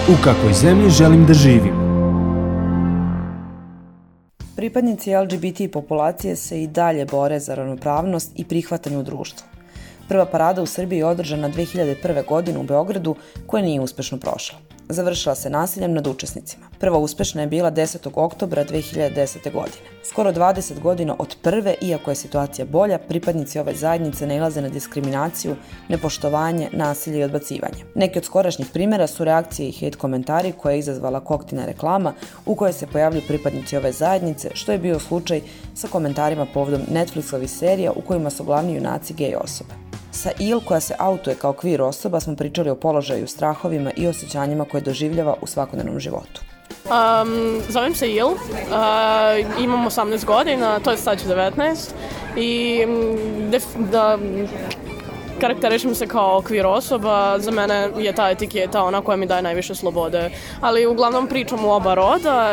U kakvoj zemlji želim da živim? Pripadnici LGBT populacije se i dalje bore za ravnopravnost i prihvatanje u društvu. Prva parada u Srbiji je održana 2001. godine u Beogradu, koja nije uspešno prošla. Završila se nasiljem nad učesnicima. Prva uspešna je bila 10. oktobra 2010. godine. Skoro 20 godina od prve, iako je situacija bolja, pripadnici ove zajednice nailaze na diskriminaciju, nepoštovanje, nasilje i odbacivanje. Neki od skorašnjih primjera su reakcije i hejt komentari koje je izazvala Koktina reklama u kojoj se pojavljuju pripadnici ove zajednice, što je bio slučaj sa komentarima povodom Netflixovih serija u kojima su glavni junaci gej osobe. Sa Il, koja se autuje kao queer osoba, smo pričali o položaju, strahovima i osjećanjima koje doživljava u svakodnevnom životu. Zovem se Il, imam 18 godina, to je sad ću 19 i karakterišem se kao queer osoba. Za mene je ta etiketa ona koja mi daje najviše slobode, ali uglavnom pričam u oba roda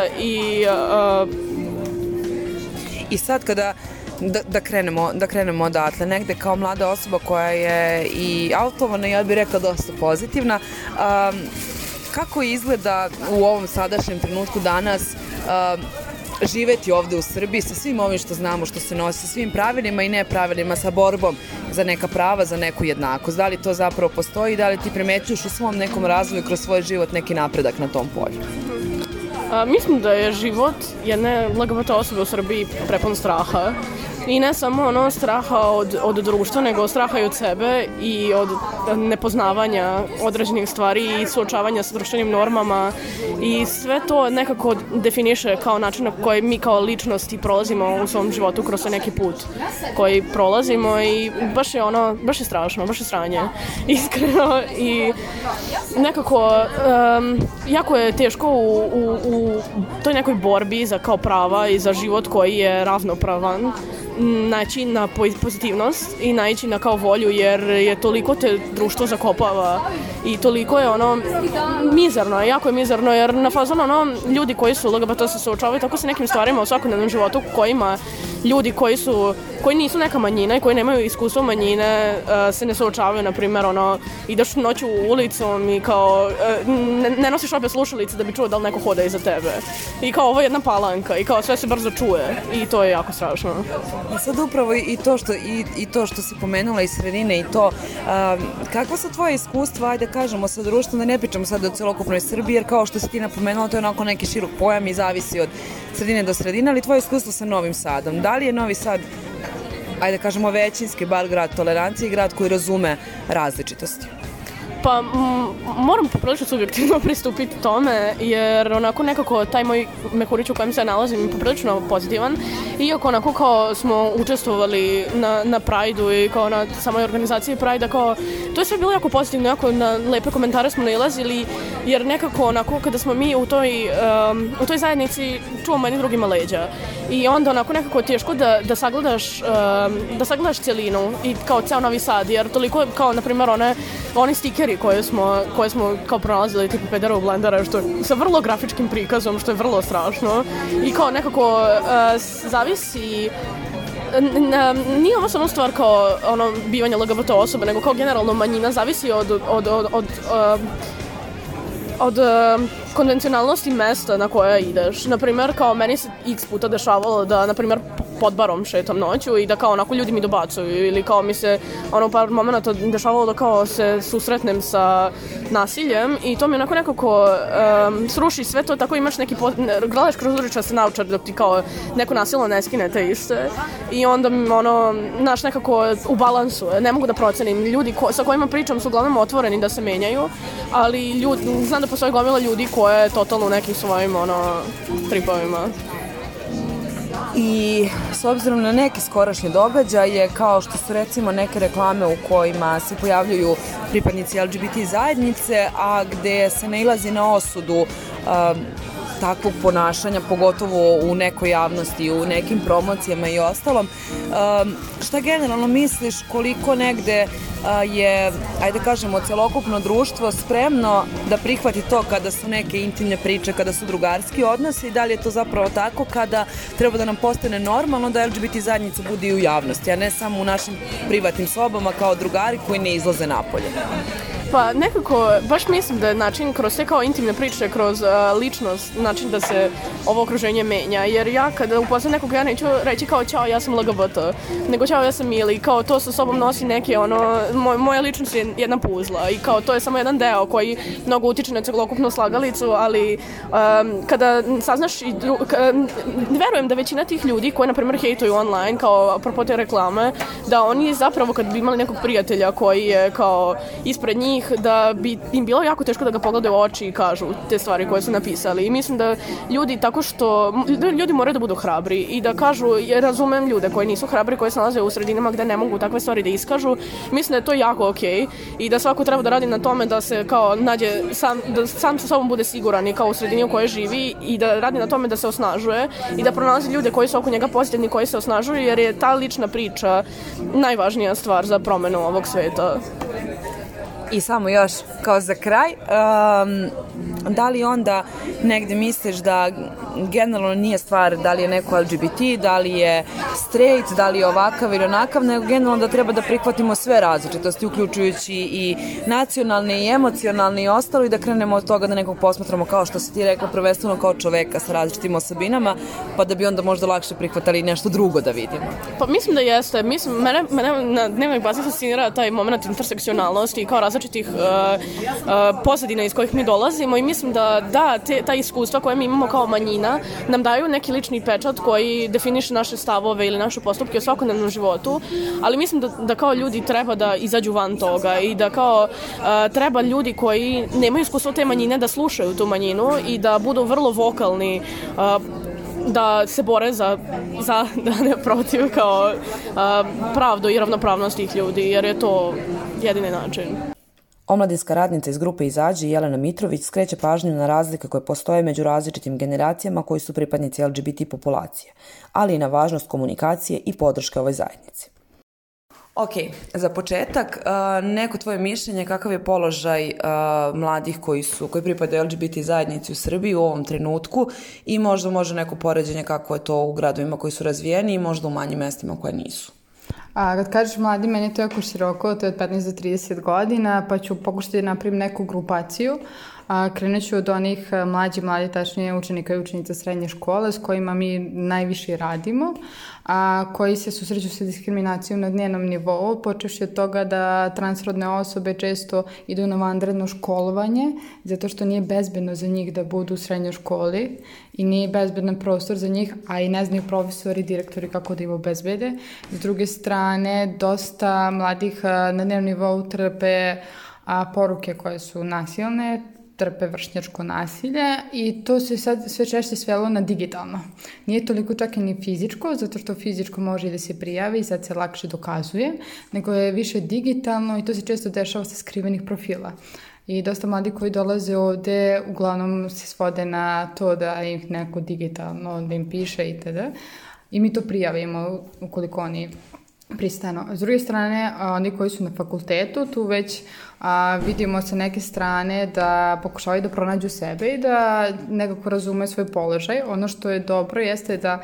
I sad kada da krenemo odatle, negde kao mlada osoba koja je i autovana, ja bih rekla dosta pozitivna, kako izgleda u ovom sadašnjem trenutku danas živeti ovde u Srbiji sa svim ovim što znamo, što se nosi, sa svim pravilima i nepravilima, sa borbom za neka prava, za neku jednakost? Da li to zapravo postoji i da li ti primećuješ u svom nekom razvoju kroz svoj život neki napredak na tom polju? Mislim da je život jedne LGBT osobe u Srbiji prepun straha. I ne samo straha od društva, nego straha i od sebe i od nepoznavanja određenih stvari i suočavanja sa društvenim normama. I sve to nekako definiše kao način na koji mi kao ličnosti prolazimo u svom životu kroz neki put koji prolazimo i baš je strašno, baš je sranje, iskreno. I nekako jako je teško u toj nekoj borbi za kao prava i za život koji je ravnopravan naći na pozitivnost i naći na kao volju, jer je toliko te društvo zakopava i toliko je mizerno, jako je mizerno, jer na fazon ljudi koji su LGBT se suočavaju tako sa nekim stvarima u svakodnevnom životu kojima ljudi koji nisu neka manjina i koji nemaju iskustvo manjine se ne suočavaju. Na primjer, ideš noću ulicom i kao ne nosiš opet slušalice da bi čuo da li neko hoda iza tebe. I kao ovo je jedna palanka i kao sve se brzo čuje i to je jako strašno. Sad upravo i to što si pomenula iz sredine i to, kakva su tvoje iskustva, ajde kažemo sa društvom, da ne pričamo sad o celokupnoj Srbiji, jer kao što si ti napomenula, to je onako neki širok pojam i zavisi od sredine do sredine, ali tvoje iskustvo sa Novim Sadom. Da li je Novi Sad, ajde kažemo većinski, bar grad tolerancije i grad koji razume različitosti? Pa moram poprilično subjektivno pristupiti tome, jer nekako taj moj mehurić u kojem se nalazim je poprilično pozitivan, iako kao smo učestvovali na Pride-u i kao na samoj organizaciji Pride-a, kao to je sve bilo jako pozitivno, jako na lepe komentare smo nailazili, jer nekako kada smo mi u toj zajednici čuvamo jedni drugima leđa i onda nekako teško da sagledaš celinu i kao ceo Novi Sad, jer toliko kao na primjer oni stikeri koje smo kao pronalazili tipu pedera u blendera, što sa vrlo grafičkim prikazom, što je vrlo strašno i kao nekako zavisi. Nije ovo samo stvar kao bivanje LGBT osobe, nego kao generalno manjina zavisi od konvencionalnosti mesta na koje ideš. Naprimjer, kao meni se x puta dešavalo da, naprimjer, pod barom šetam noću i da kao ljudi mi dobacuju ili kao mi se par momenta dešavalo da kao se susretnem sa nasiljem i to mi nekako sruši sve to, tako imaš neki gledaš kroz ružičaste naočare dok ti kao neko nasilno ne skine te iste i onda naš nekako u balansu, ne mogu da procenim. Ljudi sa kojima pričam su uglavnom otvoreni da se menjaju, ali znam da postoji gomila ljudi koje je totalno u nekim svojim tripovima. I s obzirom na neke skorašnje događaje, kao što su recimo neke reklame u kojima se pojavljuju pripadnici LGBT zajednice, a gde se nailazi na osudu takvog ponašanja, pogotovo u nekoj javnosti, u nekim promocijama i ostalom. Šta generalno misliš koliko negde je, ajde kažemo, celokupno društvo spremno da prihvati to kada su neke intimne priče, kada su drugarski odnosi i da li je to zapravo tako kada treba da nam postane normalno da LGBT zajednica bude i u javnosti, a ne samo u našim privatnim sobama kao drugari koji ne izlaze napolje? Pa nekako, baš mislim da je način kroz te kao intimne priče, kroz ličnost, način da se ovo okruženje menja. Jer ja kada upoznam nekog, ja neću reći kao ćao, ja sam LGBT, nego ćao, ja sam Mili. Kao to sa sobom nosi neke, moja ličnost je jedna puzla i kao to je samo jedan deo koji mnogo utiče na celokupnu slagalicu, ali kada saznaš verujem da većina tih ljudi koji, na primjer, hejtuju online, kao apropo te reklame, da oni zapravo kad bi imali nekog prijatelja koji je kao ispred njih, da bi im bilo jako teško da ga pogledaju u oči i kažu te stvari koje su napisali. I mislim da ljudi ljudi moraju da budu hrabri i da kažu, jer razumem ljude koji nisu hrabri, koji se nalaze u sredinama gde ne mogu takve stvari da iskažu. Mislim da je to jako okej i da svako treba da radi na tome da se kao nađe da sam sa sobom bude siguran i kao u sredini u kojoj živi i da radi na tome da se osnažuje i da pronalazi ljude koji su oko njega pozitivni, koji se osnažuju, jer je ta lična priča najvažnija stvar za promenu ovog sveta. I samo još kao za kraj, da li onda negde misliš da generalno nije stvar da li je neko LGBT, da li je straight, da li je ovakav ili onakav, nego generalno da treba da prihvatimo sve različitosti, uključujući i nacionalne i emocionalne i ostalo, i da krenemo od toga da nekog posmatramo, kao što si ti rekla, prvenstveno kao čoveka sa različitim osobinama, pa da bi onda možda lakše prihvatali nešto drugo da vidimo. Pa mislim da jeste. Mene na dnevnoj bazi fascinira taj moment intersekcionalnosti i kao različitih pozadina iz kojih mi dolazimo, i mislim da ta iskustva koje mi imamo kao manjina nam daju neki lični pečat koji definiše naše stavove ili naše postupke u svakodnevnom životu, ali mislim da kao ljudi treba da izađu van toga i da kao treba ljudi koji nemaju iskustvo te manjine da slušaju tu manjinu i da budu vrlo vokalni, da se bore za da ne protiv kao pravdu i ravnopravnost tih ljudi, jer je to jedini način. Omladinska radnica iz grupe Izađi, Jelena Mitrović, skreće pažnju na razlike koje postoje među različitim generacijama koji su pripadnici LGBT populacije, ali i na važnost komunikacije i podrške ovoj zajednici. Ok, za početak, neko tvoje mišljenje kakav je položaj mladih koji pripadaju LGBT zajednici u Srbiji u ovom trenutku, i možda može neko poređenje kako je to u gradovima koji su razvijeni i možda u manjim mestima koje nisu. Kad kažeš mladi, meni je to jako široko, to je od 15 do 30 godina, pa ću pokušati da napravim neku grupaciju. Krenut ću od onih mladi, tačnije učenika i učenica srednje škole s kojima mi najviše radimo, koji se susreću sa diskriminacijom na dnevnom nivou, počevši od toga da transrodne osobe često idu na vanredno školovanje, zato što nije bezbedno za njih da budu u srednjoj školi i nije bezbedan prostor za njih, a i ne znaju profesori i direktori kako da im obezbede. S druge strane, dosta mladih na dnevnom nivou trpe poruke koje su nasilne, trpe vršnjačko nasilje, i to se sad sve češće svelo na digitalno. Nije toliko čak i ni fizičko, zato što fizičko može i da se prijavi i sad se lakše dokazuje, nego je više digitalno i to se često dešava sa skrivenih profila. I dosta mladi koji dolaze ovde uglavnom se svode na to da im neko digitalno da im piše itd. I mi to prijavimo ukoliko oni pristano. S druge strane, oni koji su na fakultetu, tu već vidimo sa neke strane da pokušavaju da pronađu sebe i da nekako razume svoj položaj. Ono što je dobro jeste da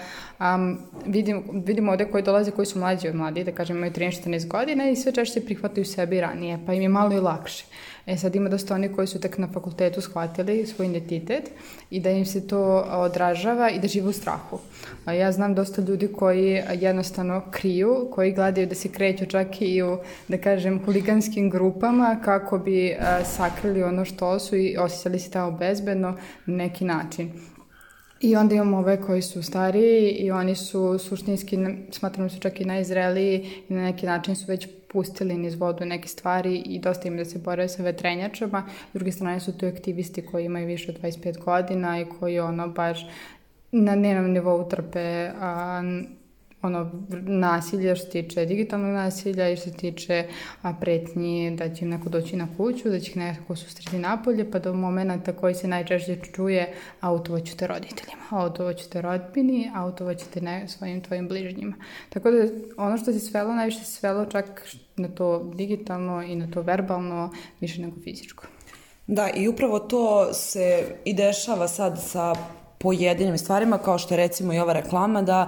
vidimo ovde koji dolaze, koji su mlađi od mladih, da kažem imaju 13-14 godina i sve češće prihvataju sebe i ranije, pa im je malo i lakše. Sad ima dosta oni koji su tek na fakultetu shvatili svoj identitet i da im se to odražava i da žive u strahu. Ja znam dosta ljudi koji jednostavno kriju, koji gledaju da se kreću čak i u, da kažem, huliganskim grupama kako bi sakrili ono što su i osjećali se tamo bezbedno na neki način. I onda imamo ove koji su stariji i oni su suštinski, smatram da su čak i najzreliji i na neki način su već pustili niz vodu neke stvari i dosta im da se bore sa vetrenjačama. S druge strane su tu aktivisti koji imaju više od 25 godina i koji baš na dnevnom nivou trpe nasilje što se tiče digitalnog nasilja i što se tiče pretnji da će im neko doći na kuću, da će ih neko sustreti napolje, pa do momenta koji se najčešće čuje autovoćete roditeljima, autovoćete rodbini, autovoćete svojim tvojim bližnjima. Tako da ono što se svelo, najviše se svelo čak na to digitalno i na to verbalno, više nego fizičko. Da, i upravo to se i dešava sad sa pojedinim stvarima, kao što je recimo i ova reklama, da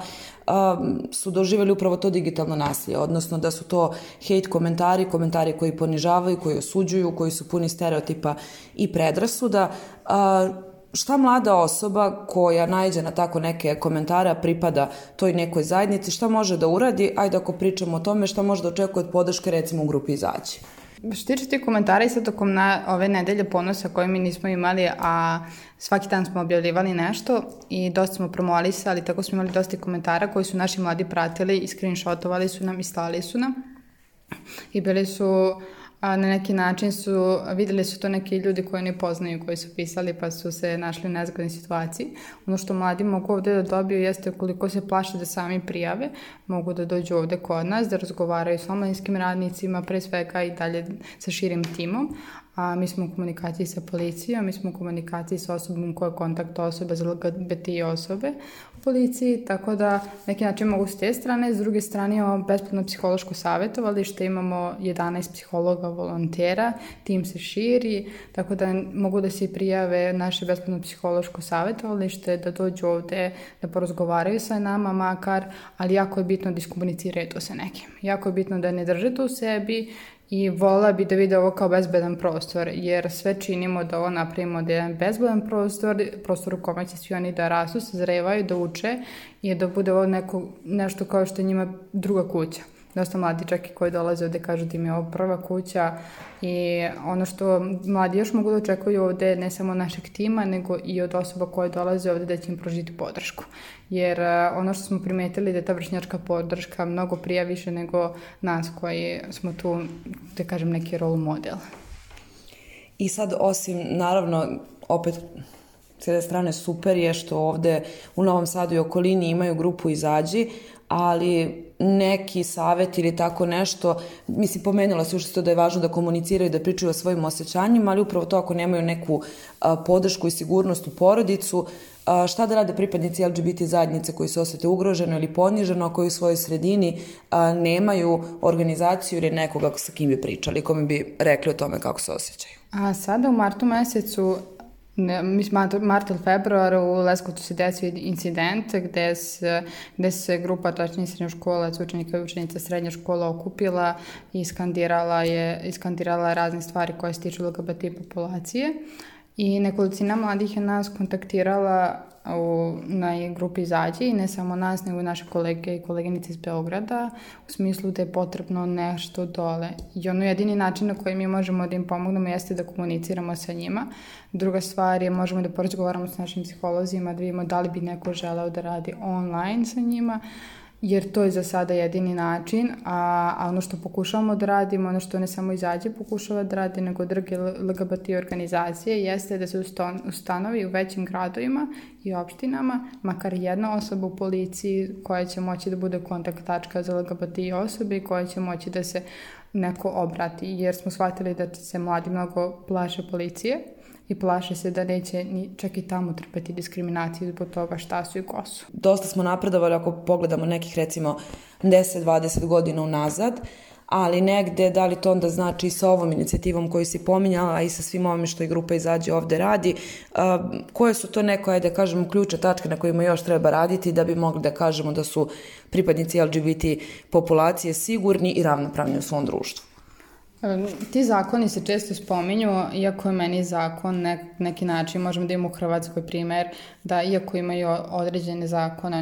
su doživjeli upravo to digitalno nasilje, odnosno da su to hejt komentari koji ponižavaju, koji osuđuju, koji su puni stereotipa i predrasuda. Šta mlada osoba koja naiđe na tako neke komentare, pripada toj nekoj zajednici, šta može da uradi? Ajde, ako pričamo o tome, šta može da očekuje od podrške recimo u grupi Izađi? Što tiče ti komentara i sad tokom ove nedelje ponosa koje mi nismo imali, a svaki dan smo objavljivali nešto i dosta smo promovisali, tako smo imali dosta komentara koji su naši mladi pratili i screenshotovali su nam i slali su nam. I bili su, na neki način videli su to neki ljudi koji ne poznaju, koji su pisali pa su se našli u nezgodnoj situaciji. Ono što mladi mogu ovde da dobiju jeste koliko se plaše da sami prijave, mogu da dođu ovde kod nas, da razgovaraju s omladinskim radnicima, pre svega i dalje sa širim timom. A mi smo u komunikaciji sa policijom, mi smo u komunikaciji sa osobom koja je kontakt osobe za LGBTI osobe u policiji, tako da neki način mogu s te strane. S druge strane imamo besplatno psihološko savjetovalište, imamo 11 psihologa volontera, tim se širi, tako da mogu da se prijave naše besplatno psihološko savjetovalište, da dođu ovde, da porazgovaraju sa nama makar, ali jako je bitno da iskomuniciraju to sa nekim. Jako je bitno da ne drže to u sebi, i volela bi da vide ovo kao bezbedan prostor, jer sve činimo da ovo napravimo da je jedan bezbedan prostor u kome će svi oni da rastu, sazrevaju, da uče i da bude ovo nešto kao što je njima druga kuća. Dosta mladi čak i koji dolaze ovde kažu da im je ovo prva kuća i ono što mladi još mogu da očekuju ovde ne samo našeg tima, nego i od osoba koje dolaze ovde da će im pružiti podršku. Jer ono što smo primetili da je ta vršnjačka podrška mnogo prija više nego nas koji smo tu, da kažem, neki role model. I sad, osim, naravno, opet, s jedne strane super je što ovde u Novom Sadu i okolini imaju grupu Izađi, ali neki savjet ili tako nešto, mislim, pomenula se ušto da je važno da komuniciraju, da pričaju o svojim osjećanjima, ali upravo to ako nemaju neku podršku i sigurnost u porodicu, šta da rade pripadnici LGBT zajednice koji se osjete ugroženo ili poniženo, koji u svojoj sredini nemaju organizaciju ili nekoga sa kim bi pričali, kome bi rekli o tome kako se osjećaju? A sada u martu mesecu, mart ili februar, u Leskovcu se desio incident gde se grupa, tačnije srednjoškolaca, učenika i učenica srednje škole okupila i iskandirala razne stvari koje se tiču LGBT populacije. I nekolicina mladih je nas kontaktirala na grupi Izađi i ne samo nas, nego i naše kolege i koleginice iz Beograda, u smislu da je potrebno nešto dole. I jedini način na koji mi možemo da im pomognemo jeste da komuniciramo sa njima. Druga stvar je možemo da porazgovaramo s našim psiholozima, da vidimo da li bi neko želeo da radi online sa njima, jer to je za sada jedini način, a ono što pokušavamo da radimo, ono što ne samo Izađi pokušava da radi, nego druge LGBT organizacije, jeste da se ustanovi u većim gradovima i opštinama makar jedna osoba u policiji koja će moći da bude kontakt tačka za LGBT osobe i koja će moći da se neko obrati, jer smo shvatili da se mladi mnogo plaše policije i plaše se da neće čak i tamo trpeti diskriminaciju zbog toga šta su i ko su. Dosta smo napredovali ako pogledamo nekih recimo 10-20 godina unazad, ali negde, da li to onda znači i sa ovom inicijativom koju si pominjala, a i sa svim ovim što i grupa Izađi ovde radi, koje su to neko, ajde da kažemo, ključne tačke na kojima još treba raditi da bi mogli da kažemo da su pripadnici LGBT populacije sigurni i ravnopravni u svom društvu? Ti zakoni se često spominju, iako je meni zakon neki način, možemo da imamo u Hrvatskoj primer, da iako imaju određene zakona,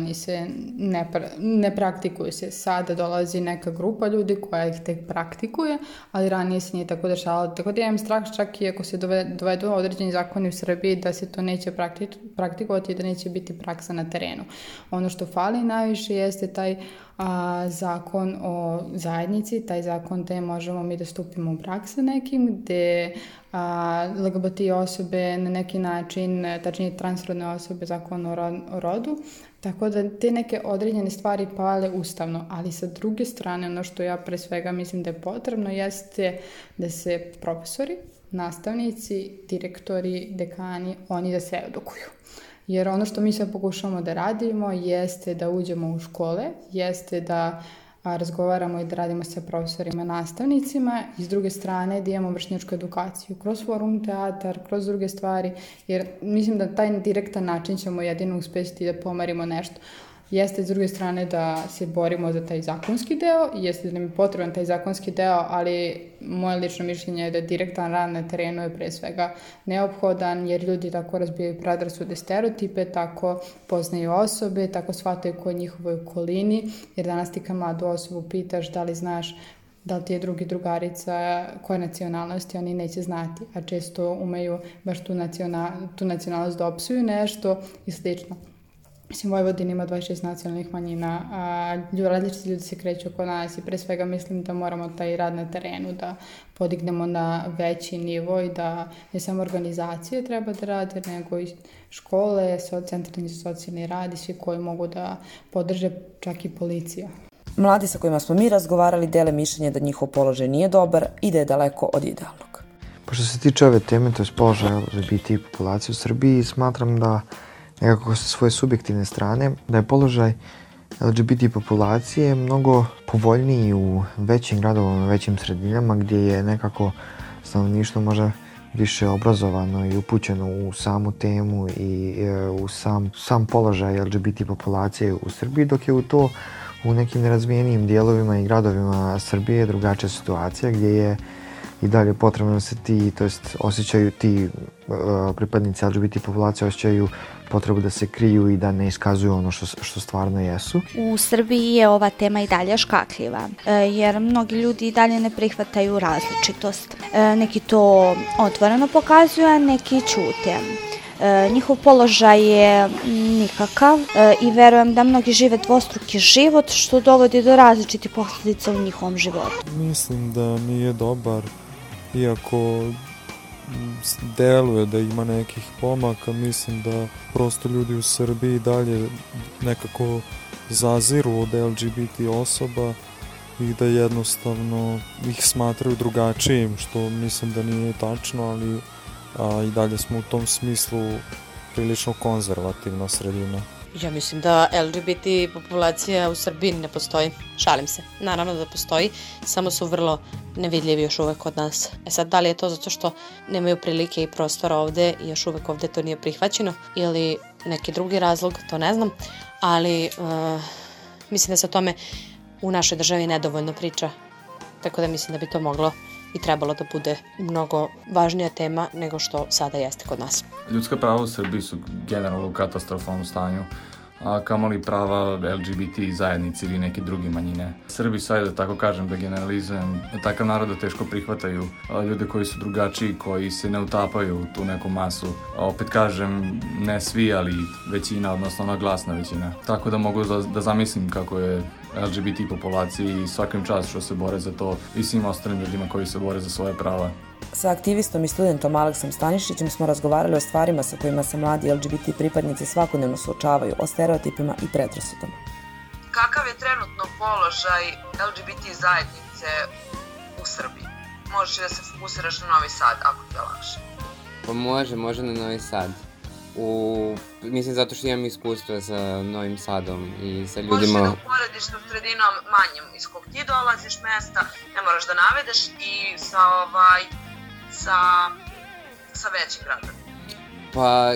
ne praktikuju se. Sada dolazi neka grupa ljudi koja ih tek praktikuje, ali ranije se nije tako dešavalo. Tako da imam strah čak i ako se dovedu određeni zakoni u Srbiji da se to neće praktikovati i da neće biti praksa na terenu. Ono što fali najviše jeste taj zakon o zajednici, taj zakon gde možemo mi da stupimo u brak sa nekim, gde LGBT osobe na neki način, tačnije transrodne osobe, zakon o rodu, tako da te neke određene stvari pale ustavno, ali sa druge strane ono što ja pre svega mislim da je potrebno jeste da se profesori, nastavnici, direktori, dekani, oni da se edukuju. Jer ono što mi sve pokušamo da radimo jeste da uđemo u škole, jeste da razgovaramo i da radimo sa profesorima, nastavnicima i s druge strane da imamo vršnjačku edukaciju kroz forum teatar, kroz druge stvari, jer mislim da taj direktan način ćemo jedino uspjeti da pomerimo nešto. Jeste s druge strane da se borimo za taj zakonski deo, jeste da nam je potreban taj zakonski deo, ali moje lično mišljenje je da direktan rad na terenu je pre svega neophodan, jer ljudi tako razbijaju predrasude, stereotipe, tako poznaju osobe, tako shvataju ko je njihovoj okolini, jer danas ti kad mladu osobu pitaš da li znaš da li ti je drugarica koje nacionalnosti, oni neće znati, a često umeju baš tu nacionalnost da opsuju nešto i slično. Mislim, Vojvodin ima 26 nacionalnih manjina, različiti ljudi se kreću oko nas i pre svega mislim da moramo taj rad na terenu da podignemo na veći nivo i da ne samo organizacije treba da rade, nego i škole, centri za socijalni rad i svi koji mogu da podrže, čak i policija. Mladi sa kojima smo mi razgovarali dele mišljenje da njihov položaj nije dobar i da je daleko od idealnog. Pa što se tiče ove teme, to je položaj LGBT populacije u Srbiji, smatram da nekako sa svoje subjektivne strane, da je položaj LGBT populacije mnogo povoljniji u većim gradovima, većim sredinama gdje je nekako stanovništvo možda više obrazovano i upućeno u samu temu i u sam položaj LGBT populacije u Srbiji, dok je u nekim nerazvijenijim dijelovima i gradovima Srbije drugačija situacija gdje je i dalje potrebno da se osjećaju ti pripadnici LGBT populacije osjećaju potrebu da se kriju i da ne iskazuju ono što stvarno jesu. U Srbiji je ova tema i dalje škakljiva, jer mnogi ljudi i dalje ne prihvataju različitost. Neki to otvoreno pokazuju, a neki ćute. Njihov položaj je nikakav i verujem da mnogi žive dvostruki život, što dovodi do različitih posljedica u njihovom životu. Mislim da nije dobar, iako deluje da ima nekih pomaka, mislim da prosto ljudi u Srbiji dalje nekako zaziru od LGBT osoba i da jednostavno ih smatraju drugačijim, što mislim da nije tačno, ali i dalje smo u tom smislu prilično konzervativna sredina. Ja mislim da LGBT populacija u Srbiji ne postoji. Šalim se. Naravno da postoji, samo su vrlo nevidljivi još uvek kod nas. Sad, da li je to zato što nemaju prilike i prostora ovde i još uvek ovde to nije prihvaćeno ili neki drugi razlog, to ne znam, ali mislim da se o tome u našoj državi nedovoljno priča, tako da mislim da bi to moglo i trebalo da bude mnogo važnija tema nego što sada jeste kod nas. Ljudska prava u Srbiji su generalno u katastrofalnom stanju, a kamoli prava LGBT zajednice ili neke druge manjine. Srbi, sad da tako kažem, da generalizujem, takav narod da teško prihvataju ljude koji su drugačiji, koji se ne utapaju u tu neku masu. Opet kažem, ne svi, ali većina, odnosno ona glasna većina. Tako da mogu da zamislim kako je LGBT populaciji i svakim čast što se bore za to i svim ostalim ljudima koji se bore za svoje prava. Sa aktivistom i studentom Aleksom Stanišićem smo razgovarali o stvarima sa kojima se mladi LGBT pripadnici svakodnevno suočavaju, o stereotipima i predrasudama. Kakav je trenutno položaj LGBT zajednice u Srbiji? Možeš da se fokusiraš na Novi Sad, ako ti je lakše. Pa može na Novi Sad. Mislim zato što imam iskustva sa Novim Sadom i sa ljudima... Možeš da uporediš sa sredinom manjim iz kog ti dolaziš mesta, ne moraš da navedeš, i sa većim gradom. Pa,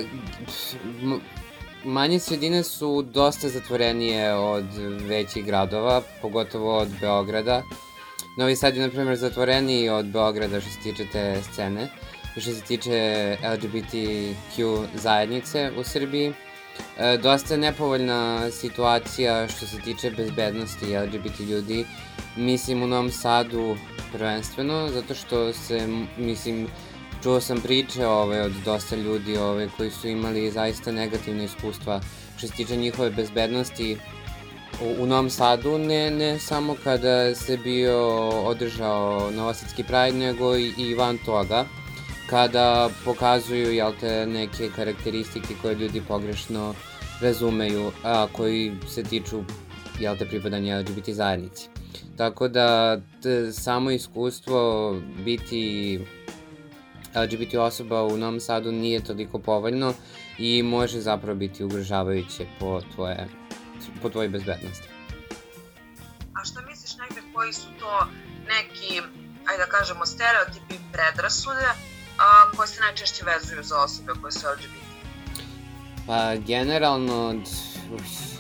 manje sredine su dosta zatvorenije od većih gradova, pogotovo od Beograda. Novi Sad je, na primjer, zatvoreniji od Beograda što se tiče te scene. Što se tiče LGBTQ zajednice u Srbiji. Dosta je nepovoljna situacija što se tiče bezbednosti LGBT ljudi. Mislim u Novom Sadu prvenstveno, zato što čuo sam priče od dosta ljudi koji su imali zaista negativne iskustva što se tiče njihove bezbednosti u Novom Sadu, ne samo kada se bio održao Novosadski Pride, nego i van toga, kada pokazuju neke karakteristike koje ljudi pogrešno razumeju, a koji se tiču pripadanja LGBT zajednici. Tako da samo iskustvo biti LGBT osoba u Novom Sadu nije toliko povoljno i može zapravo biti ugrožavajuće po tvoje bezbednosti. A šta misliš negde koji su to neki, ajde da kažemo, stereotipi, predrasude koje se najčešće vezuju za osobe koje su LGBT? Pa generalno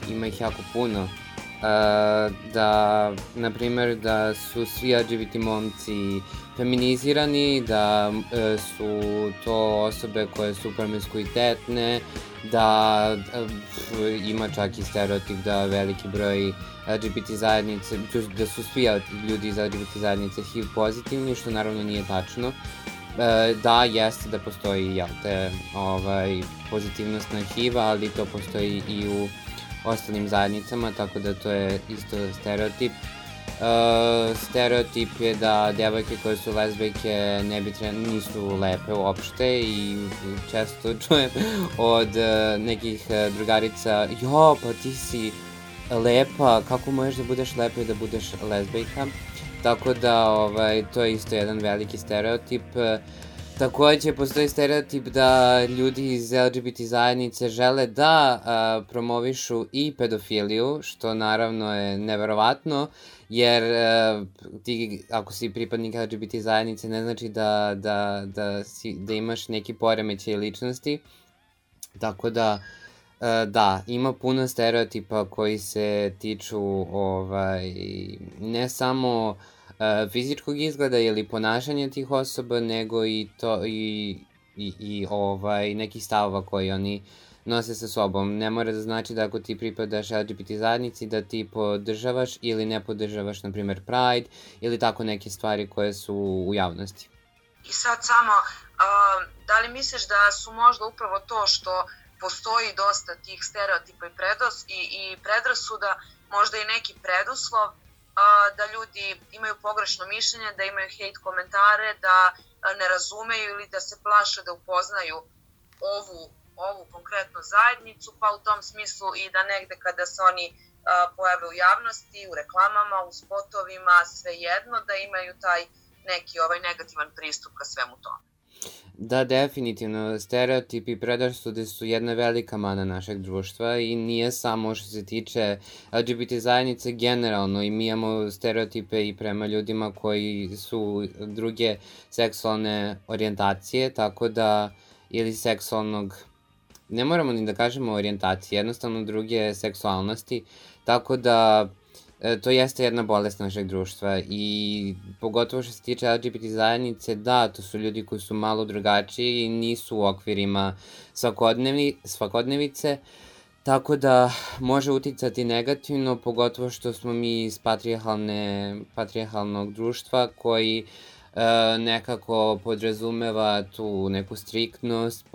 ima ih jako puno, da, na primer, da su svi LGBT momci feminizirani, da su to osobe koje su promiskuitetne, da ima čak i stereotip da veliki broj LGBT zajednice, da su svi ljudi iz LGBT zajednice HIV pozitivni, što naravno nije tačno. Da, jeste da postoji, pozitivnost na HIV, ali to postoji i u ostalim zajednicama, tako da to je isto stereotip. Stereotip je da devojke koje su lezbejke nisu lepe uopšte i često čujem od nekih drugarica, pa ti si lepa, kako možeš da budeš lepa i da budeš lezbejka? Tako da to je isto jedan veliki stereotip. Takođe, postoji stereotip da ljudi iz LGBT zajednice žele da promovišu i pedofiliju, što naravno je neverovatno, jer ti, ako si pripadnik LGBT zajednice, ne znači da imaš neki poremećaj ličnosti. Tako da, da, ima puno stereotipa koji se tiču ne samo fizičkog izgleda ili ponašanja tih osoba, nego i nekih stavova koji oni nose sa sobom. Ne mora da znači da ako ti pripadaš LGBT zajednici da ti podržavaš ili ne podržavaš, na primjer, Pride ili tako neke stvari koje su u javnosti. I sad samo, da li misliš da su možda upravo to što postoji dosta tih stereotipa i predrasuda, možda i neki preduslov da ljudi imaju pogrešno mišljenje, da imaju hejt komentare, da ne razumeju ili da se plaše da upoznaju ovu konkretnu zajednicu, pa u tom smislu i da negde kada se oni pojave u javnosti, u reklamama, u spotovima, svejedno, da imaju taj neki negativan pristup ka svemu tome. Da, definitivno, stereotipi i predrasude su jedna velika mana našeg društva i nije samo što se tiče LGBT zajednice generalno, i mi imamo stereotipe i prema ljudima koji su druge seksualne orijentacije, tako da, ili seksualnog, ne moramo ni da kažemo orijentacije, jednostavno druge seksualnosti, tako da to jeste jedna bolest našeg društva i pogotovo što se tiče LGBT zajednice, da, to su ljudi koji su malo drugačiji i nisu u okvirima svakodnevice, tako da može uticati negativno, pogotovo što smo mi iz patrijarhalnog društva koji nekako podrazumeva tu neku striktnost,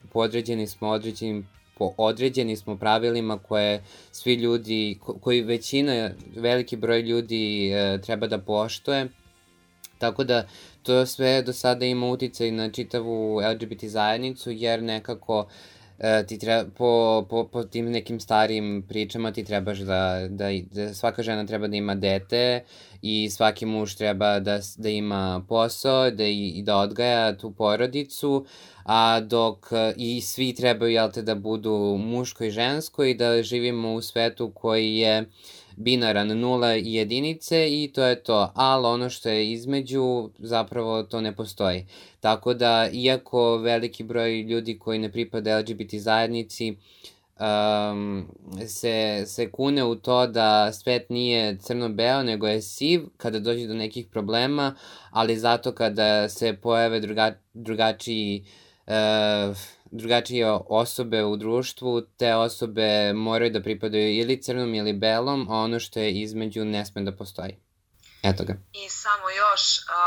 određeni smo pravilima koje svi ljudi, koji veliki broj ljudi treba da poštuje. Tako da to sve do sada ima uticaj na čitavu LGBT zajednicu, jer nekako po tim nekim starijim pričama ti trebaš da svaka žena treba da ima dete i svaki muž treba da ima posao i da odgaja tu porodicu, a dok i svi trebaju da budu muško i žensko i da živimo u svetu koji je binaran, 0 i jedinice i to je to, ali ono što je između zapravo to ne postoji. Tako da, iako veliki broj ljudi koji ne pripada LGBT zajednici se kune u to da svet nije crno-beo, nego je siv kada dođe do nekih problema, ali zato kada se pojave drugačije osobe u društvu, te osobe moraju da pripadaju ili crnom ili belom, a ono što je između ne sme da postoji. Eto ga. I samo još,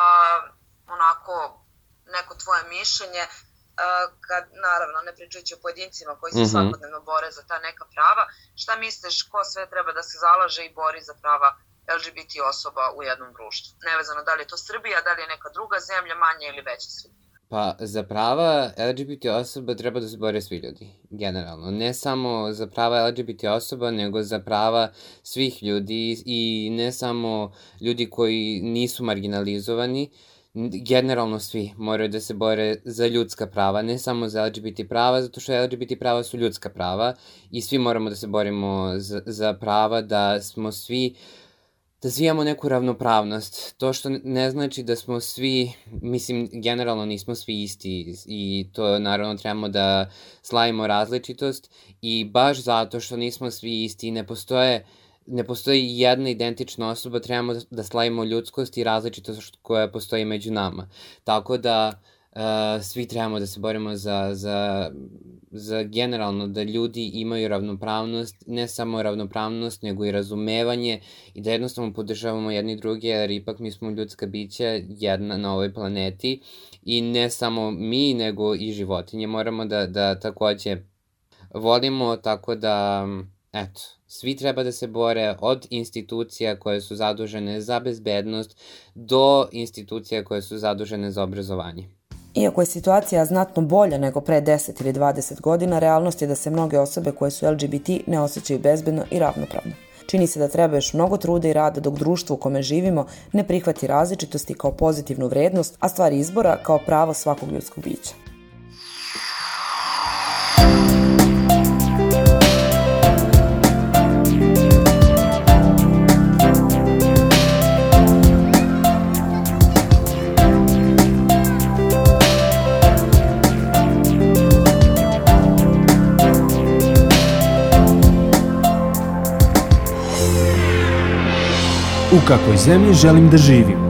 neko tvoje mišljenje, naravno ne pričajući o pojedincima koji se svakodnevno bore za ta neka prava, šta misliš ko sve treba da se zalaže i bori za prava LGBT osoba u jednom društvu? Nevezano da li je to Srbija, da li je neka druga zemlja, manja ili veća Srbija? Pa, za prava LGBT osoba treba da se bore svi ljudi, generalno. Ne samo za prava LGBT osoba, nego za prava svih ljudi i ne samo ljudi koji nisu marginalizovani. Generalno svi moraju da se bore za ljudska prava, ne samo za LGBT prava, zato što LGBT prava su ljudska prava i svi moramo da se borimo za prava da smo svi zvijamo neku ravnopravnost. To što ne znači da smo svi, mislim, generalno nismo svi isti i to naravno trebamo da slavimo različitost i baš zato što nismo svi isti i ne postoji jedna identična osoba, trebamo da slavimo ljudskost i različitost koja postoji među nama. Tako da svi trebamo da se borimo za generalno da ljudi imaju ravnopravnost, ne samo ravnopravnost, nego i razumevanje i da jednostavno podržavamo jedni druge, jer ipak mi smo ljudska bića jedna na ovoj planeti i ne samo mi, nego i životinje. Moramo da takođe volimo, tako da, eto, svi treba da se bore od institucija koje su zadužene za bezbednost do institucija koje su zadužene za obrazovanje. Iako je situacija znatno bolja nego pre 10 ili 20 godina, realnost je da se mnoge osobe koje su LGBT ne osjećaju bezbedno i ravnopravno. Čini se da treba još mnogo truda i rada dok društvo u kome živimo ne prihvati različitosti kao pozitivnu vrednost, a stvar izbora kao pravo svakog ljudskog bića. U kakvoj zemlji želim da živim?